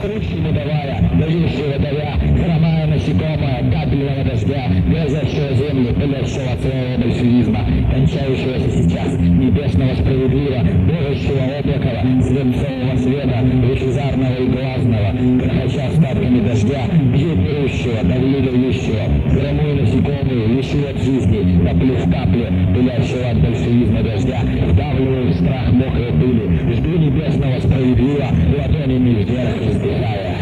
Ручки не давая, дающего давя, хромая насекомое, капельного дождя, грозящего землю, пылящего целого большевизма, кончающегося сейчас, небесного справедливо, божащего облакова, свинцового света, лучезарного и глазного, грохоча остатками дождя, бьет берущего, давлю-дающего, громую насекомые, лечу от жизни, топлю в капле, пылящего от большевизма дождя, вдавливаю в страх мокрой пыли, жду небесного справедливо, ладонями вверх вздыхая.